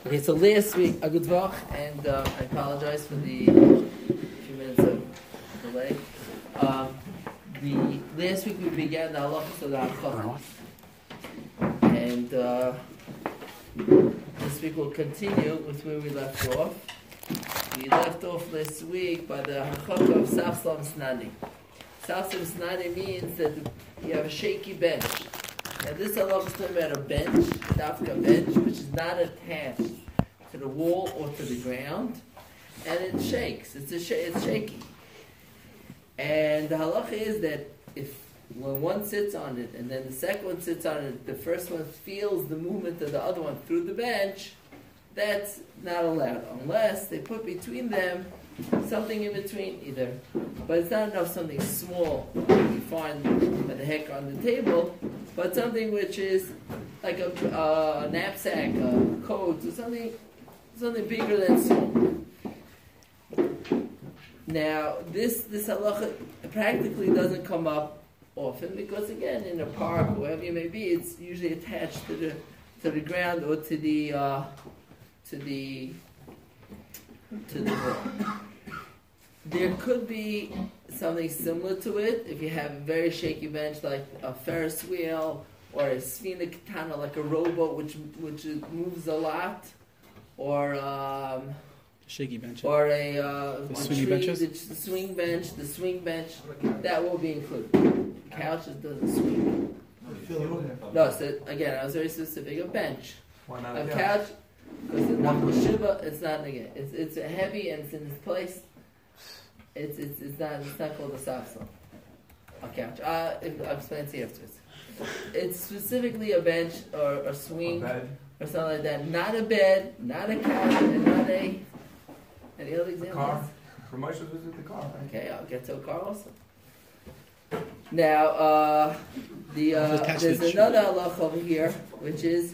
Okay, so last week, a good vach, and I apologize for the few minutes of delay. The last week we began the halachas of the hachachos, and this week we'll continue with where we left off. We left off last week by the hachachah of safslam snani. Safslam snani means that you have a shaky bench. Now this halacha is talking about a bench, dafka bench, which is not attached to the wall or to the ground, and it shakes. It's shaky. And the halacha is that when one sits on it and then the second one sits on it, the first one feels the movement of the other one through the bench, that's not allowed unless they put between them something in between either. But it's not enough something small you find by the heck on the table, but something which is like a knapsack, a coat, or something bigger than small. Now, this halacha practically doesn't come up often because, again, in a park, wherever you may be, it's usually attached to the ground or to the wall. There could be something similar to it if you have a very shaky bench like a Ferris wheel or a Sfina Katana, like a rowboat which moves a lot, or shaky bench, or a swing benches. The swing bench that will be included. Couch doesn't swing. No, so again, I was very specific. A bench, a couch, because it's not shiva. It's not again. It's heavy and it's in its place. It's not called a safslam. A couch. I'll explain to you afterwards. It's specifically a bench or a swing or something like that. Not a bed, not a couch, and not a. Any other examples? Car. For Moshe visit the car. Okay, I'll get to a car also. Now, there's another halacha over here, which is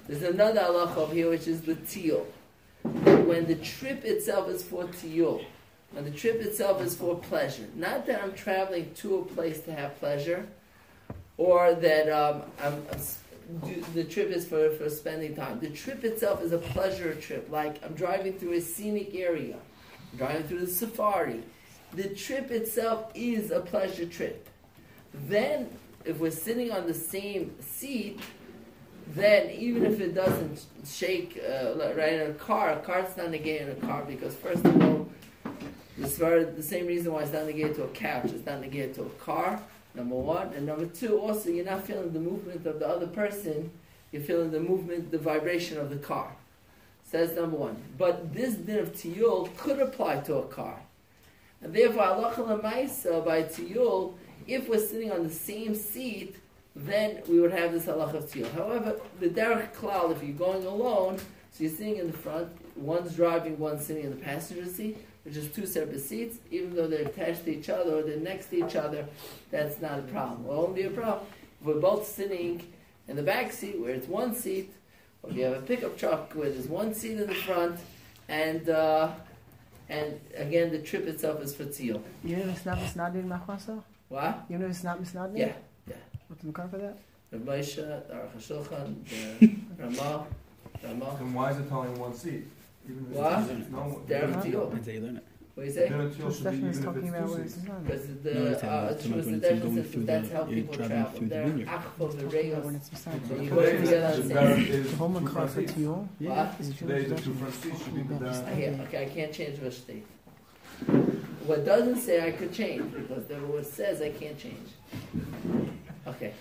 the tiyul. When the trip itself is for tiyul, when the trip itself is for pleasure, not that I'm traveling to a place to have pleasure, or that the trip is for spending time. The trip itself is a pleasure trip, like I'm driving through a scenic area, I'm driving through the safari. The trip itself is a pleasure trip. Then, if we're sitting on the same seat, then even if it doesn't shake, right in a car's not negated in a car, because first of all, the same reason why it's not negated to a couch, it's not negated to a car, number one. And number two, also, you're not feeling the movement of the other person, you're feeling the vibration of the car. So that's number one. But this din of tiyul could apply to a car. And therefore, halacha l'maisa by tiyul, if we're sitting on the same seat, then we would have this halacha of tiyul. However, the derech klal, if you're going alone, so you're sitting in the front, one's driving, one's sitting in the passenger seat, which is two separate seats, even though they're attached to each other or they're next to each other, that's not a problem. It will only be a problem if we're both sitting in the back seat where it's one seat, or if you have a pickup truck where there's one seat in the front, and again, the trip itself is for tiyul. You know it's not misnadin machmasa? What? You know it's not misnadin? Yeah. What's the makar for that? The Moshe, the Aruch HaShulchan, the Ramah. Then why is it only one seat? Even if What? there's no Derech tiyul. When's they learn it? What do you say? Then it should be even if talking about where it's it's two seats. not. Because No, the it's difference is that's how you're people driving travel. through the They're vineyard. achfo When v'reyos. it's misnadin. So you Today go it's together on the better same. is The whole two makar front for seats. tiyul. What? Is Today the two front seats should be the Okay, I can't change what state. What doesn't say I could change, because what says I can't change. Okay.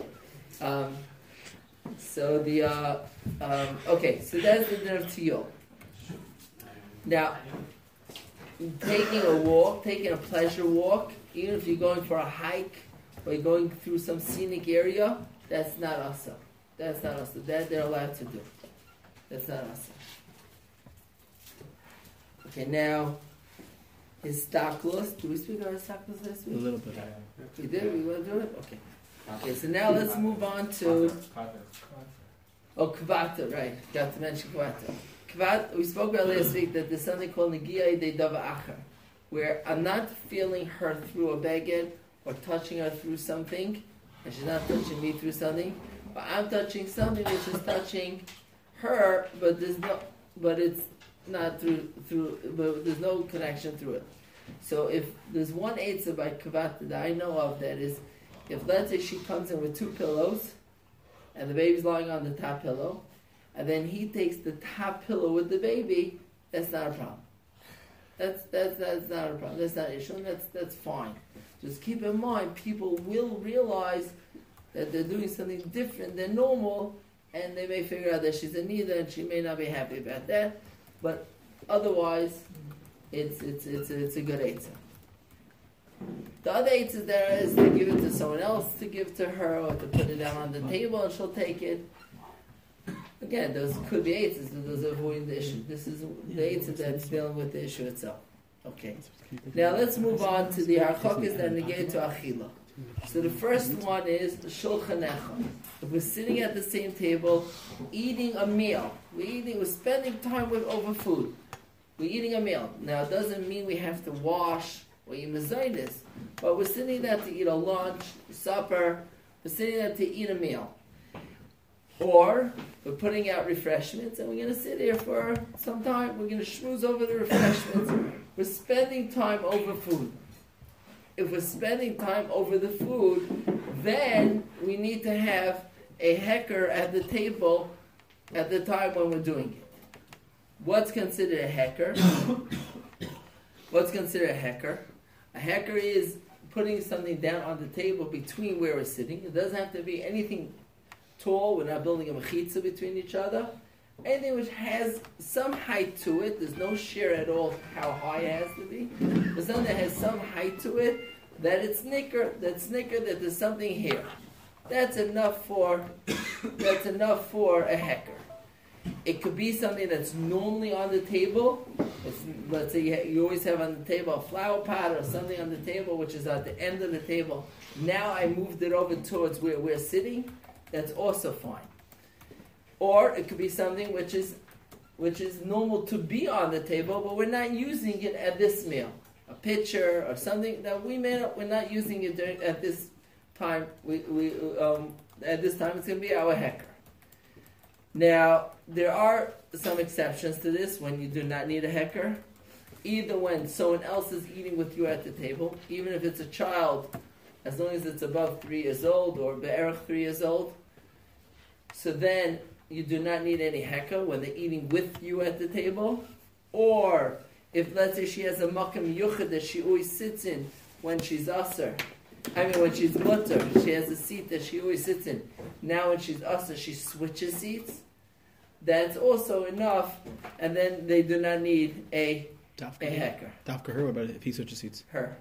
So that's the din of tiyul. Now, taking a pleasure walk, even if you're going for a hike or you're going through some scenic area, that's not asa. That's not asa. That they're allowed to do. That's not asa. Okay, now, histaklos. Do we speak about histaklos last A week? little bit. We did? We want to do it? Okay. Okay, so now let's move on to... Kvata, right. Got to mention Kvata. We spoke about last week that there's something called Negiya de Dava Achar, where I'm not feeling her through a beged or touching her through something, and she's not touching me through something, but I'm touching something which is touching her, but there's no, but it's not through, but there's no connection through it. So if there's one eitzah by kavata that I know of, that is, if let's say she comes in with 2 pillows, and the baby's lying on the top pillow, and then he takes the top pillow with the baby, that's not a problem. That's not a problem. That's not an issue, and that's fine. Just keep in mind, people will realize that they're doing something different than normal, and they may figure out that she's a nida, and she may not be happy about that. But otherwise, it's a good eitzah. The other eitzah there is to give it to someone else, to give to her, or to put it down on the table, and she'll take it. Again, those could be eitzahs, but those are avoiding the issue. This is the eitzah that's dealing with the issue itself. Okay. Now let's move on to the harchokes that negate to achila. So the first one is shulchan echad. If we're sitting at the same table, eating a meal, we're spending time over food. We're eating a meal. Now it doesn't mean we have to wash or eat mezainis, but we're sitting there to eat a lunch, supper. We're sitting there to eat a meal. Or we're putting out refreshments and we're going to sit here for some time. We're going to schmooze over the refreshments. We're spending time over food. If we're spending time over the food, then we need to have a hecker at the table at the time when we're doing it. What's considered a hecker? What's considered a hecker? A hecker is putting something down on the table between where we're sitting. It doesn't have to be anything tall. We're not building a mechitza between each other. Anything which has some height to it. There's no sheer at all how high it has to be. But something that has some height to it, that it's snicker, that there's something here. That's enough for a hecker. It could be something that's normally on the table. Let's say you always have on the table a flower pot or something on the table which is at the end of the table. Now I moved it over towards where we're sitting. That's also fine. Or it could be something which is normal to be on the table, but we're not using it at this meal. A pitcher or something that we're not using it at this time. At this time it's going to be our hecker. Now there are some exceptions to this when you do not need a hecker. Either when someone else is eating with you at the table, even if it's a child, as long as it's above 3 years old or be'erach 3 years old. So then you do not need any hecker when they're eating with you at the table. Or if, let's say, she has a makam yuchad that she always sits in when she's aser. When she's mutter, she has a seat that she always sits in. Now when she's aser, she switches seats. That's also enough, and then they do not need a hecker. Dafka her, what about if he switches seats? Her.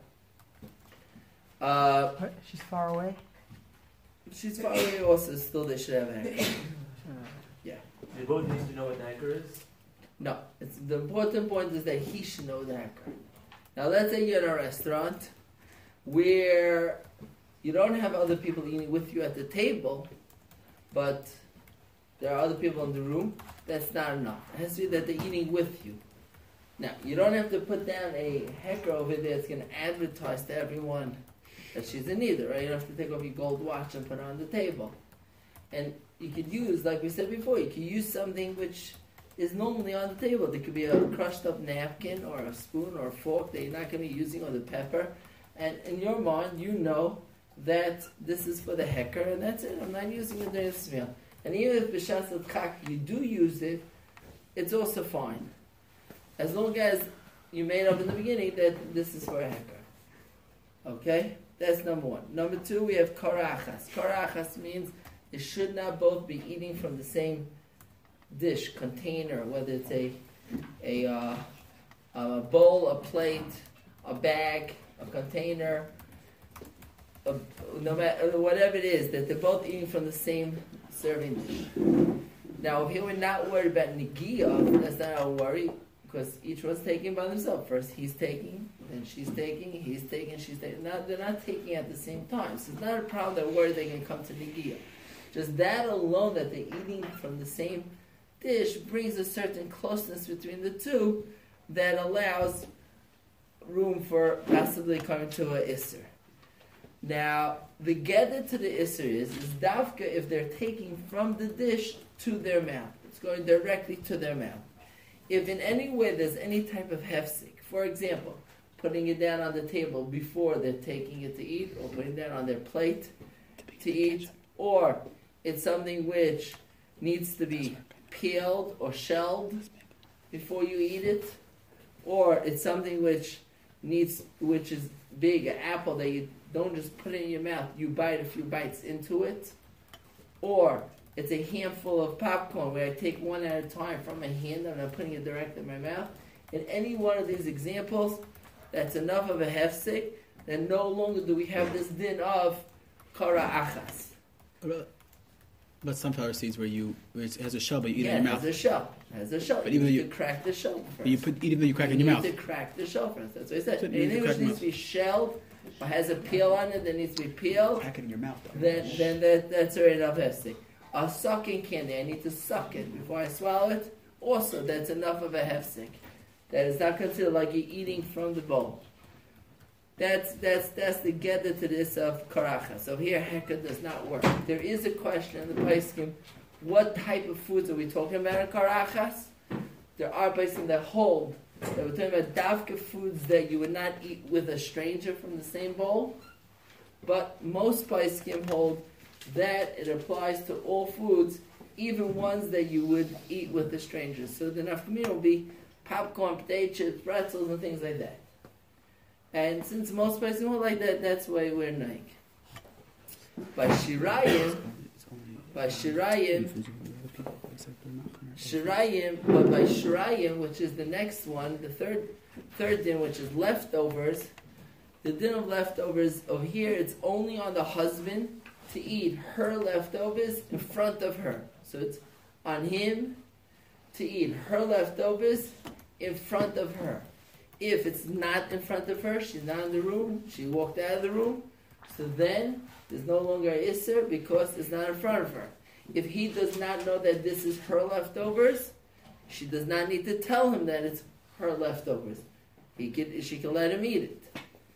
She's far away. She's far away also, still they should have a hecker. Yeah. They both need to know what the hecker is? No. The important point is that he should know the hecker. Now let's say you're in a restaurant where you don't have other people eating with you at the table, but there are other people in the room. That's not enough. It has to be that they're eating with you. Now, you don't have to put down a hecker over there that's going to advertise to everyone that she's in either, right? You don't have to take off your gold watch and put it on the table. And you could use, like we said before, you could use something which is normally on the table. There could be a crushed up napkin or a spoon or a fork that you're not going to be using, or the pepper. And in your mind, you know that this is for the hecker, and that's it. I'm not using it during this meal. And even if b'shas l'chak you do use it, it's also fine. As long as you made up in the beginning that this is for a hecker. Okay? That's number one. Number two, we have karachas. Karachas means you should not both be eating from the same dish, container, whether it's a bowl, a plate, a bag, a container, no matter whatever it is, that they're both eating from the same serving dish. Now, here we're not worried about negiah. That's not our worry, because each one's taking by themselves. First he's taking, then she's taking, he's taking, she's taking. Now, they're not taking at the same time. So it's not a problem that we're worried they can come to negiah. Just that alone, that they're eating from the same dish, brings a certain closeness between the two that allows room for possibly coming to a isser. Now, the gather to the isser is dafka if they're taking from the dish to their mouth. It's going directly to their mouth. if in any way there's any type of hefsek, for example, putting it down on the table before they're taking it to eat, or putting it down on their plate to eat, or it's something which needs to be peeled or shelled before you eat it, or it's something which is big, an apple that you don't just put it in your mouth, you bite a few bites into it, or it's a handful of popcorn where I take one at a time from my hand and I'm putting it directly in my mouth. In any one of these examples, that's enough of a hefsek, then no longer do we have this din of kara achas. But sunflower seeds where it has a shell, but you eat it Yeah, in it your mouth. has a shell. It has a shell. But You even need though to crack the shell first. But even though you crack it in your mouth. You need to crack the shell first. That's what I said. So you need to Anything crack which it needs to be shelled or has a peel on it that needs to be peeled, Crack it in your mouth. then that's already enough hefsek. A sucking candy, I need to suck it before I swallow it. Also, that's enough of a hefsek. That is not considered like you're eating from the bowl. That's the gather to this of karacha. So here heka does not work. There is a question in the Paiskim, what type of foods are we talking about in karachas? There are Paiskim that hold that we're talking about davka foods that you would not eat with a stranger from the same bowl. But most Paiskim hold that it applies to all foods, even ones that you would eat with a stranger. So the nafkamina will be popcorn, potato chips, pretzels, and things like that. And since most places don't like that, that's why we're naik. By Shirayim, but by Shirayim, which is the next one, the third din, which is leftovers, the din of leftovers over here, it's only on the husband to eat her leftovers in front of her. So it's on him to eat her leftovers in front of her. If it's not in front of her, she's not in the room, she walked out of the room, so then there's no longer an isser because it's not in front of her. If he does not know that this is her leftovers, she does not need to tell him that it's her leftovers. She can let him eat it.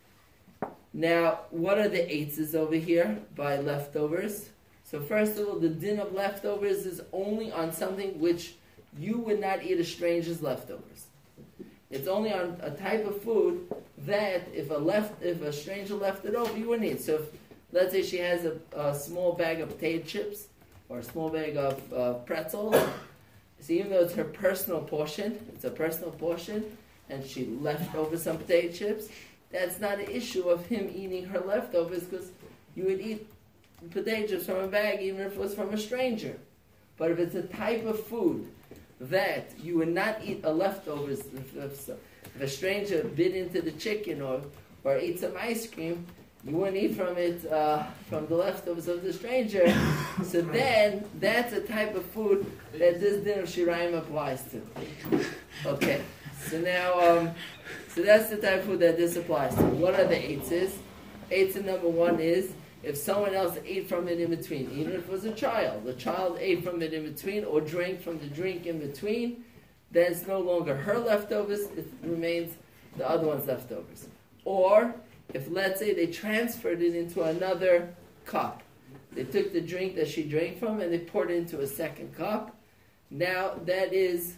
Now, what are the eights over here by leftovers? So first of all, the din of leftovers is only on something which you would not eat a stranger's leftovers. It's only on a type of food that if a stranger left it over, you wouldn't eat. So if, let's say she has a small bag of potato chips or a small bag of pretzels, so even though it's her personal portion, it's a personal portion, and she left over some potato chips, that's not an issue of him eating her leftovers because you would eat potato chips from a bag even if it was from a stranger. But if it's a type of food that you would not eat a leftovers, if a stranger bit into the chicken or ate some ice cream, you wouldn't eat from it, from the leftovers of the stranger. So then, that's a type of food that this din of Shirayim applies to. Okay, so now, so that's the type of food that this applies to. What are the eights? Eights number one is, if someone else ate from it in between, even if it was a child ate from it in between or drank from the drink in between, then it's no longer her leftovers, it remains the other one's leftovers. Or, if let's say they transferred it into another cup, they took the drink that she drank from and they poured it into a second cup, now that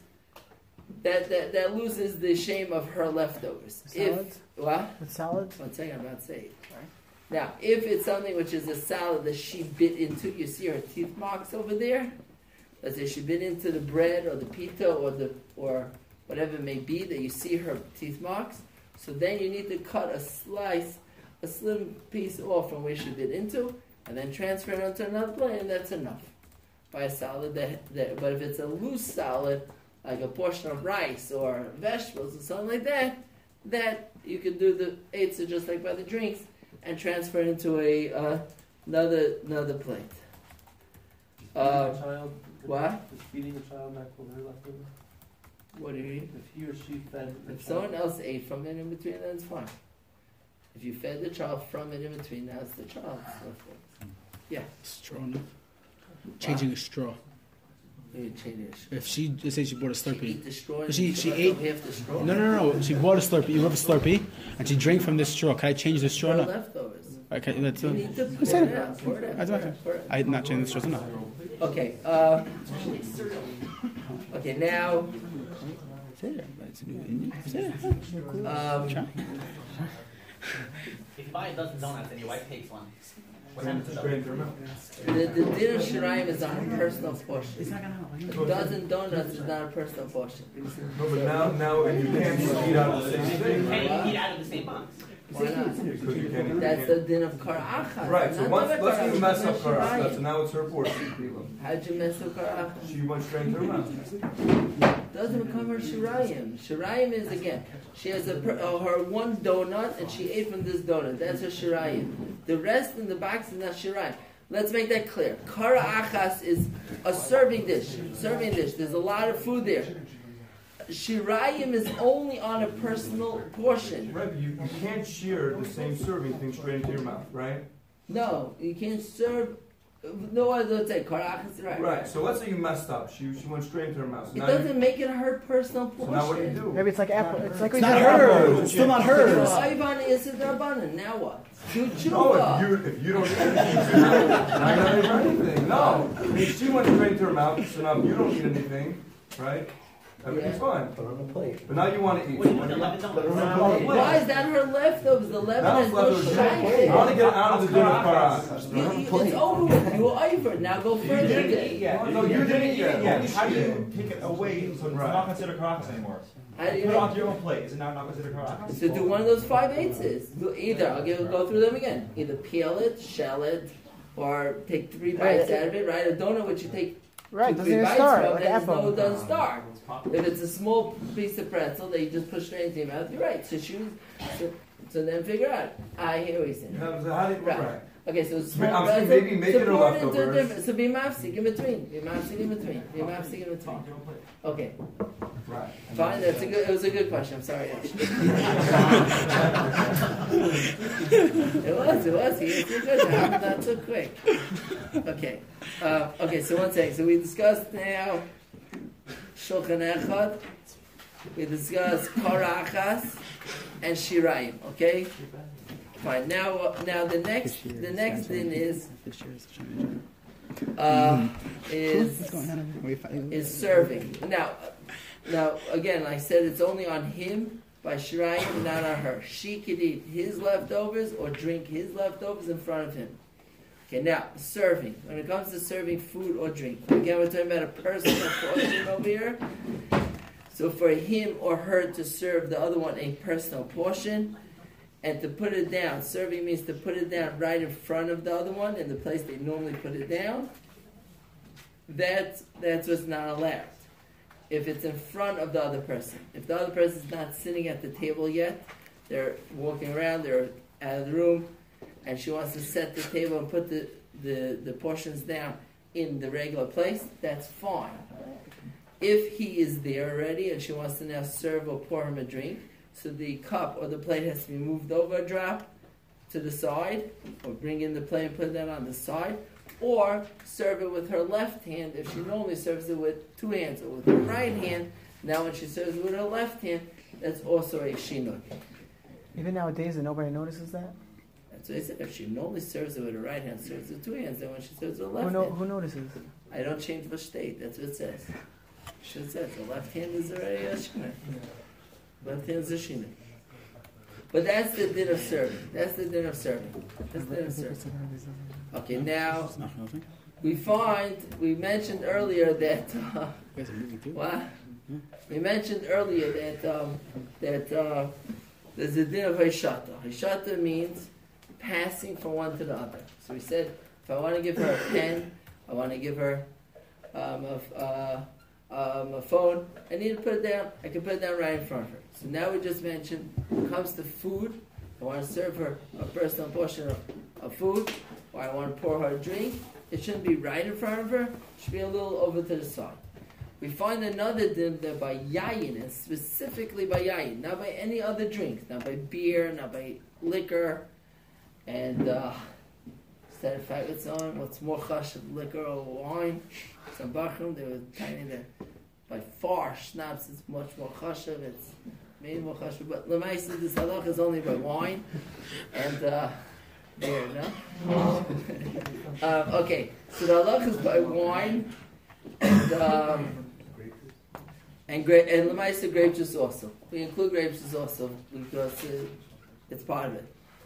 loses the shame of her leftovers. Salad? What? With salad? One second, I'm about to say it. Now, if it's something which is a salad that she bit into, you see her teeth marks over there. Let's say she bit into the bread or the pita or whatever it may be that you see her teeth marks. So then you need to cut a slim piece off from where she bit into, and then transfer it onto another plate, and that's enough. By a salad but if it's a loose salad, like a portion of rice or vegetables or something like that, that you could do the eights just like by the drinks, and transfer it into another plate. What? Is feeding a child not called her leftover? What do you mean? If he or she fed the If child. someone else ate from it in between, then it's fine. If you fed the child from it in between, now it's the child's leftovers. Yeah. Straw enough. Changing a straw. You change it. If she, let's say she bought a She Slurpee. eat the straw and She left ate- over half the straw. No. She bought a Slurpee. You have a Slurpee, and she drank from this straw. Can I change the straw? Straw No. leftovers. Okay, that's. You need to pour said it out. Pour it out. That's okay. Pour it out. I did not change the straws enough. Okay. Okay. Now. Seder, but it's a new Indian. Seder. Try. If you buy a dozen donuts and your wife takes one, what happens to the Straight through her mouth. The din of shirayim is on a personal portion. It's not gonna help. A dozen donuts is not a personal portion. No, but now you can't eat out of the same thing. Can Right? you eat out of the same box? Why not? Because you can't. That's the din of kara'achas. Right. So Not once the let's say you mess up kara'achas, karach, shirayim. so now it's her portion. How'd you mess up kara'achas? She went straight into her mouth. Doesn't become her shirayim. Shirayim is, again, she has her one donut and she ate from this donut. That's her shirayim. The rest in the box is not shirayim. Let's make that clear. Kara achas is a serving dish. Serving dish. There's a lot of food there. Shirayim is only on a personal portion. Right, but you can't share the same serving thing straight into your mouth, right? No, you can't serve. No, I don't say kara achas. Right. Right. So let's say you messed up. She went straight into her mouth. So It now doesn't make it her personal so now what do you portion. do? Maybe it's like apple. It's like It's not hers. It's still not hers. Ivan is a rabbanan. Now what? Do No, tshuva. if you don't eat anything, you're not gonna eat anything. No. I mean, she went straight into her mouth, so now if you don't eat anything, right? Everything's fine. Put on a plate. But now you want to eat. What do you want, 11 donuts? Why is that her leftovers? The Now lemon it's has no leftovers. shine. I want to get out of the dinner car. It's over with. You were over. Now go further. No, you didn't eat it. Yeah, how do you take it away so it's Right. not considered caracas anymore? How do you Put it onto make your own plate. Is it now not considered caracas? So do one of those 5/8s. Either go through them again. Either peel it, shell it, or take 3 bites out of it. Right? A donut which you take Right, 2, doesn't 3 even bites start from, like and apple. it doesn't start. If it's a small piece of pretzel that you just push straight into your mouth, you're right. So then figure out. I hear what you're saying. How do you, right. Okay, so it's small I'm saying pretzel, maybe make so it a pour it into leftovers. different. So be mafsik in between. Be mafsik in between. Be mafsik in between. Okay, Right. fine. It was a good question. I'm sorry. It was. He answered good. Not so quick. Okay. Okay. So one second. So we discussed now Shulchan Echad. We discussed Karachas and Shirayim. Okay. Fine. Now the next thing is is serving. Now again, like I said, it's only on him by Shirayim, not on her. She could eat his leftovers or drink his leftovers in front of him. Okay, now serving. When it comes to serving food or drink, again, we're talking about a personal portion over here. So for him or her to serve the other one a personal portion, and to put it down. Serving means to put it down right in front of the other one, in the place they normally put it down. That's what's not allowed. If it's in front of the other person. If the other person's not sitting at the table yet, they're walking around, they're out of the room, and she wants to set the table and put the portions down in the regular place, that's fine. If he is there already and she wants to now serve or pour him a drink, so the cup or the plate has to be moved over a drop to the side, or bring in the plate and put that on the side, or serve it with her left hand if she normally serves it with 2 hands, or with her right hand. Now when she serves it with her left hand, that's also a shinoi. Even nowadays, and nobody notices that. That's what I said. If she normally serves it with her right hand, serves it with 2 hands, then when she serves it with her left hand, Who notices? I don't change the state. That's what it says. It says the left hand is already a shinoi. Left hand is a shinoi. But that's the din of serving. That's the din of serving. That's the din of serving. Okay, now we mentioned earlier that what? We mentioned earlier that there's a din of Haishata. Haishata means passing from one to the other. So we said if I want to give her a pen, I want to give her a phone, I need to put it down. I can put it down right in front of her. So now we just mentioned when it comes to food, I want to serve her a personal portion of food, or I want to pour her a drink. It shouldn't be right in front of her. It should be a little over to the side. We find another din that by yayin, and specifically by yayin, not by any other drinks, not by beer, not by liquor, and instead of fact, it's on what's more chash of liquor or wine. Some bachrim, they were telling that by far schnapps is much more chashav. It's made more chashav, but lemaisa this halach is only by wine and beer. No. Okay, so the halach is by wine and And Lemaisa grape juice also. We include grape juice also because it's part of it.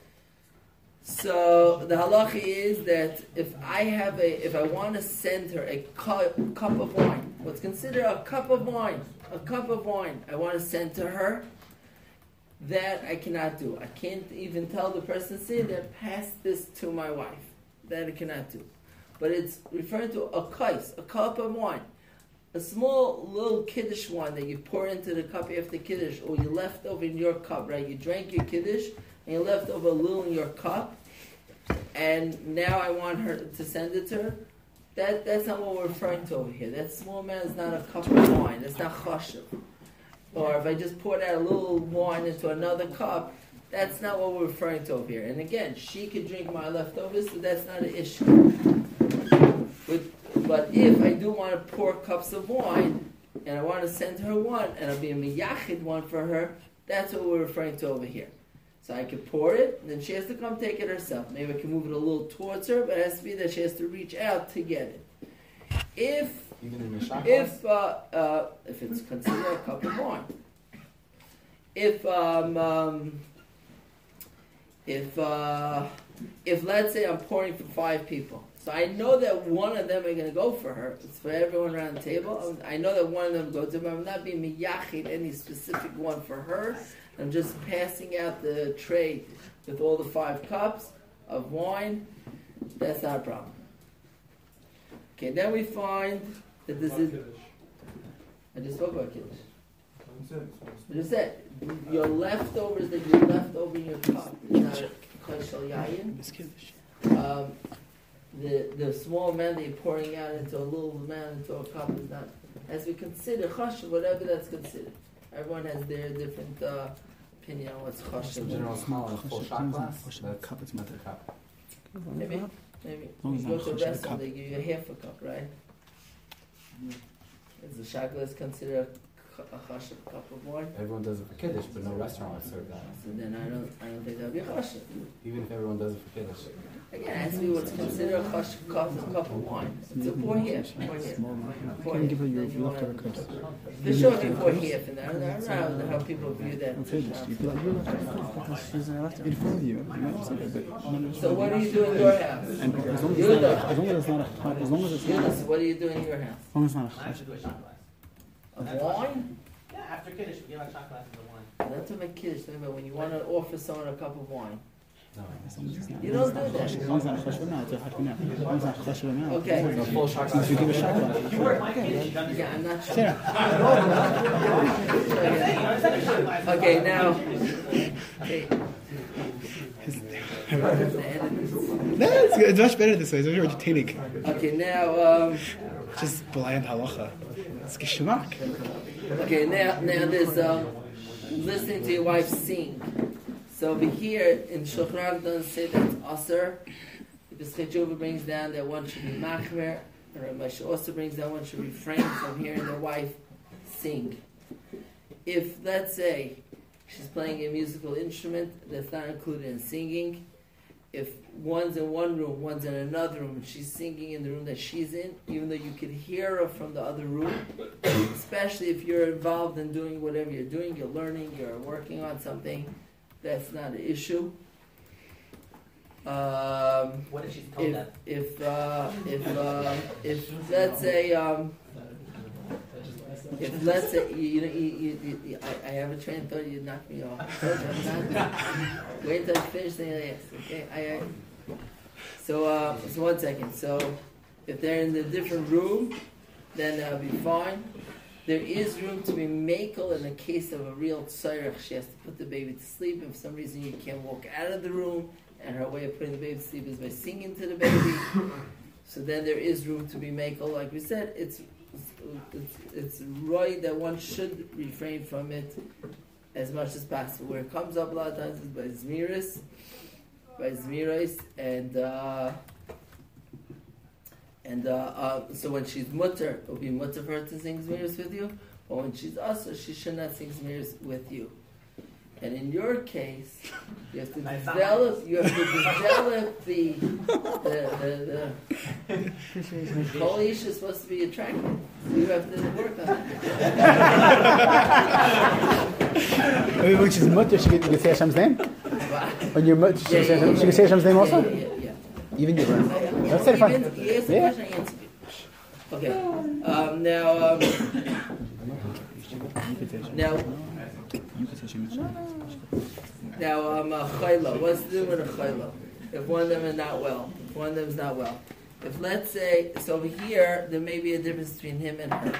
So the halacha is that if I want to send her a cup of wine, what's considered a cup of wine, I want to send to her, that I cannot do. I can't even tell the person sitting there, pass this to my wife. That I cannot do. But it's referring to a kais, a cup of wine. A small little kiddush wine that you pour into the cup after kiddush, or you left over in your cup, right? You drank your kiddush, and you left over a little in your cup, and now I want her to send it to her. That's not what we're referring to over here. That small amount is not a cup of wine. It's not chashuv. Or if I just poured out a little wine into another cup, that's not what we're referring to over here. And again, she could drink my leftovers, so that's not an issue. But if I do want to pour cups of wine, and I want to send her one, and I'll be a miyachid one for her, that's what we're referring to over here. So I could pour it, and then she has to come take it herself. Maybe I can move it a little towards her, but it has to be that she has to reach out to get it. Even in the shot If it's considered a cup of wine. If let's say I'm pouring for 5 people, so I know that one of them are going to go for her. It's for everyone around the table. I know that one of them goes to her. I'm not being miyachid any specific one for her. I'm just passing out the tray with all the 5 cups of wine. That's not a problem. Okay, then we find that this is. I just spoke about kiddush. I just said your leftovers that you left over in your cup is not koshel yayin. The small amount that you're pouring out into a little amount into a cup is not, as we consider chashuv, whatever that's considered. Everyone has their different opinion on what's chashuv. General small and full shot glass. That's cup. It's meant cup. Maybe. long You as go not to a chashuv restaurant, cup. they give you a half a cup, right? Is the shot glass considered a chashuv cup of wine? Everyone does it for kiddush, but no restaurant would serve that. So then I don't think that would be a chashuv. Even if everyone does it for kiddush. Again, it has to be what's considered a cup of wine. It's a pour here. You can give her your leftover cups. For sure, they pour here. And I don't know how people view that. You'd be like, you're leftover. She's in her left. In front of you. You might say that, but So what do you do in your house? and as long as it's not Yunus, what do you do in your house? as long as it's not I have to do a shot glass. Of wine? Yeah, after kiddush, you give out shot glasses of wine. Not to make kiddush, but when you want to offer someone a cup of wine. No. You don't do that. as long as it's not chashuv now, it's a hachmina. As long as it's not chashuv now. Okay. A full shot Since glass. you give a shot glass. You work my kiddush, you done Yeah, I'm not sure. Sarah. Okay, now. Okay. No, it's much better this way. It's very entertaining. Okay, now. Just blind halacha. It's geschmack. Okay, now there's listening to your wife sing. So over here in Shulchan Aruch doesn't say that's aser. The Pesach brings down that one should be machmer, and Ramesh also brings down one should refrain from hearing their wife sing. If let's say she's playing a musical instrument that's not included in singing, if one's in one room, one's in another room, and she's singing in the room that she's in, even though you could hear her from the other room, especially if you're involved in doing whatever you're doing, you're learning, you're working on something, that's not an issue. What if she's told that? If let's say if let's say I have a train of thought, you knocked me off. Wait till I finish the last. Okay, so one second. So if they're in a different room, then that'll be fine. There is room to be makel in the case of a real tzarech. She has to put the baby to sleep. If for some reason you can't walk out of the room, and her way of putting the baby to sleep is by singing to the baby, so then there is room to be makel. Like we said, it's right that one should refrain from it as much as possible. Where it comes up a lot of times is by zmiris, and so when she's mutter, it will be mutter for her to sing zmiris with you. But when she's also, she should not sing zmiris with you. And in your case, you have to develop the Kol Ish is supposed to be attractive. So you have to work on that. Which is mutter, she can say Hashem's name? When you're mutter, she can say Hashem's name also? Yeah. Even you, right? That's You it, fine. asked the question, I answered you. Okay. Now, chayla. What's to do with a chayla? If one of them is not well. If one of them is not well. If let's say, so over here, there may be a difference between him and her.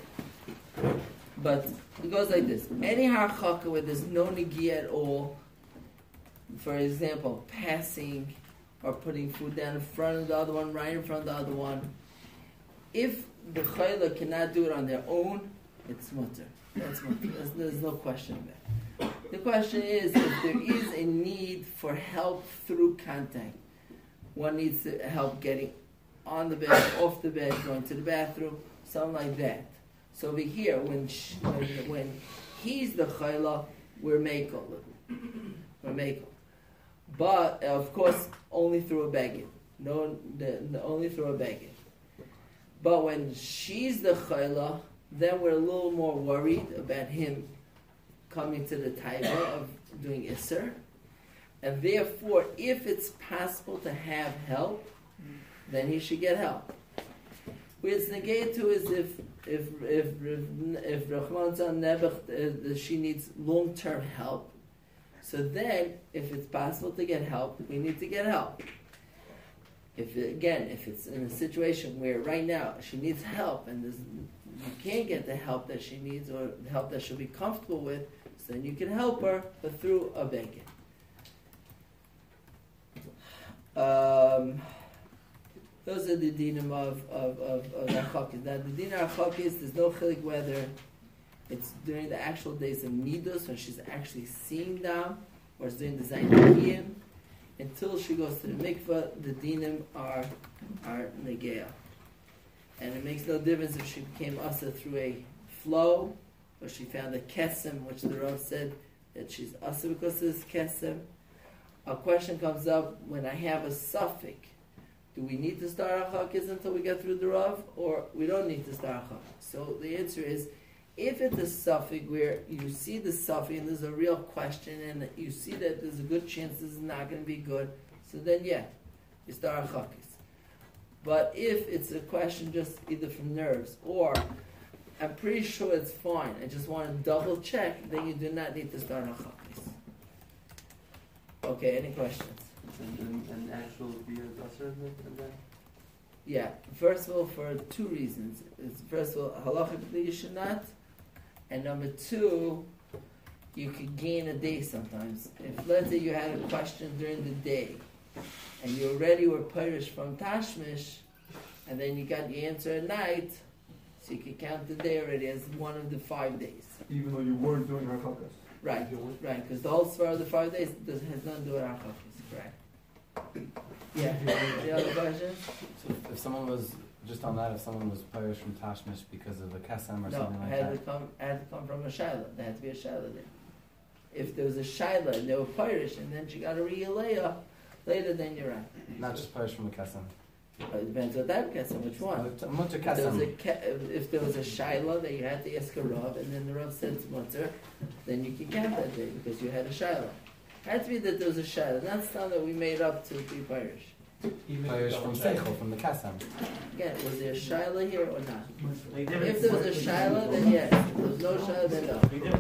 But it goes like this. Any harchaka where there's no negi at all, for example, passing or putting food down in front of the other one, right in front of the other one, if the chayla cannot do it on their own, it's mutter. That's mutter. There's no question there. The question is if there is a need for help through contact. One needs to help getting on the bed, off the bed, going to the bathroom, something like that. So over here, when he's the chayla, we're mekel. We're mekel. But of course, only through a beged. Only through a beged. But when she's the chayla, then we're a little more worried about him coming to the taiva of doing Isser. And therefore, if it's possible to have help, then he should get help. What it's negated to is if Rahman Zan Nebuch, she needs long-term help. So then, if it's possible to get help, we need to get help. If it's in a situation where right now she needs help and you can't get the help that she needs or the help that she'll be comfortable with, so then you can help her, but through a beged. Those are the dinim of Achakis. Now, the din of Achakis, there's no chilik whether it's during the actual days of Midos, when she's actually seeing them, or it's during the Zayin. Until she goes to the mikveh, the dinim are negeah. And it makes no difference if she became asa through a flow, or she found a kesem, which the Rav said that she's asa because of this kesem. A question comes up when I have a suffix. Do we need to start achakis until we get through the Rav, or we don't need to start achakis? So the answer is, if it's a suffix where you see the suffix and there's a real question and you see that there's a good chance this is not going to be good, so then yeah, you start achakis. But if it's a question just either from nerves or I'm pretty sure it's fine, I just want to double check, then you do not need to start achakis. Okay, any questions? And actual beer busser and that? Yeah, first of all, for two reasons. It's first of all, halachically you should not, and number two, you could gain a day sometimes. If let's say you had a question during the day, and you already were pirish from Tashmish, and then you got the answer at night, so you could count the day already as one of the 5 days. Even though you weren't doing harchakas. Right, because the whole svara of the 5 days has nothing to do with harchakas, correct? Yeah, any other questions? So if someone was, just on that, if someone was pirish from Tashmish because of a kesem or No, something like it had that? to come from a shaila. There had to be a shaila there. If there was a shaila and they were pirish and then she got a re'aleya later, then you're right. Not just pirish from a kesem. It depends what type of kesem, which one. Mutter If there, was kesem. if there was a shaila that you had to ask a rav and then the rav said it's mutter, then you can count that day because you had a shaila. It had to be that there was a shaila, not something that we made up to be pirish. Pirish from seichel, from the kesem. Again, was there a shaila here or not? If there was a shaila, then yes. If there was no shaila, then no.